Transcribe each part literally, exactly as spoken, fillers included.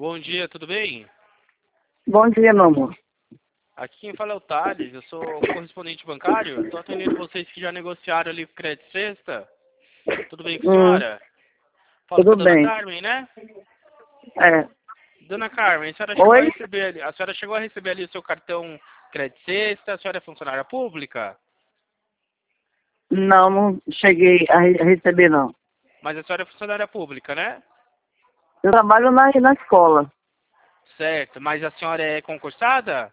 Bom dia, tudo bem? Bom dia, meu amor. Aqui quem fala é o Thales, eu sou correspondente bancário. Estou atendendo vocês que já negociaram ali o crédito sexta. Tudo bem com a Hum, senhora? Falo com a tudo dona bem. Carmen, né? É. Dona Carmen, a senhora chegou a Oi? receber ali, a senhora chegou a receber ali o seu cartão crédito sexta, a senhora é funcionária pública, Não, não cheguei a, re- a receber, não. mas a senhora é funcionária pública, né? Eu trabalho na, na escola. Certo, mas a senhora é concursada?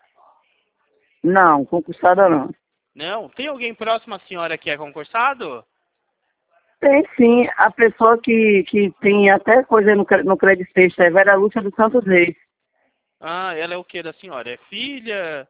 Não, concursada não. Não? Tem alguém próximo à senhora que é concursado? Tem sim, a pessoa que, que tem até coisa no, cre- no Crédito Sexta, é Vera Lúcia dos Santos Reis. Ah, ela é o que da senhora? É filha?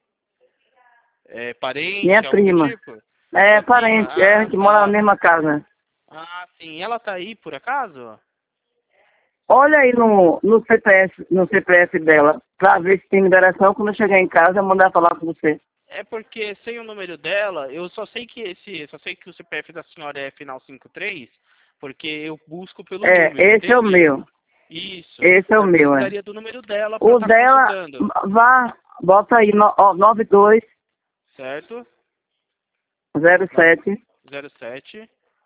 É Minha parente, algo do prima. tipo? É Sua prima? parente, é, Ah, que mora na tá. mesma casa. Ah, sim. Ela tá aí, por acaso? Olha aí no, no C P F, no C P F dela, pra ver se tem liberação. Quando eu chegar em casa, eu mandar falar com você. É porque sem o número dela, eu só sei que esse, só sei que o C P F da senhora é final cinco três, porque eu busco pelo número, É, esse é o entende? meu. Isso. Esse é o Eu meu, é. precisaria do número dela para O estar dela, consultando. vá, bota aí, no, ó, nove dois Certo? zero No- sete zero sete.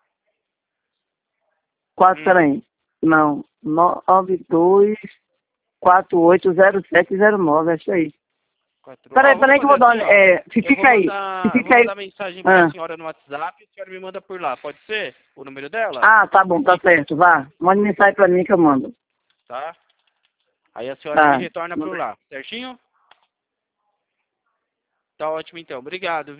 quatro, Hum. peraí. Não, nove dois quatro oito zero sete zero nove, é isso aí. Quatro. Ó, Peraí, vamos peraí que eu fazer vou dar, assim, uma- ó. é, fi- Eu vou fica aí, fi- mandar, vou fica aí. mandar mensagem para a Ah, senhora no WhatsApp e a senhora me manda por lá. Pode ser? O número dela? ah, tá bom, tá certo, vá. Mande mensagem pra mim que eu mando. Tá? Aí a senhora me Tá. retorna por lá. Certinho? Tá ótimo então. Obrigado.